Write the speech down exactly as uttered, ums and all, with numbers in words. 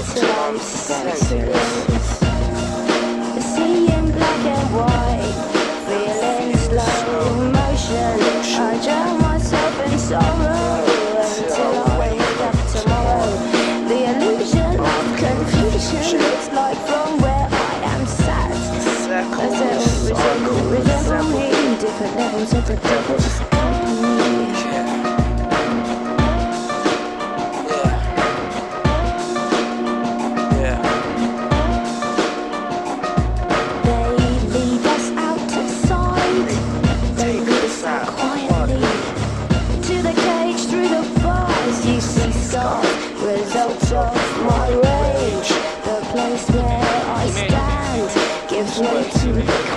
till I'm senseless. Seeing black and white, feeling slow motion. I drown myself in sorrow until I wake up tomorrow. The illusion of confusion looks like from where I am sat. A settled resemble, resemble me, different levels of the devil's company. Results of my rage, the place where I stand gives way to the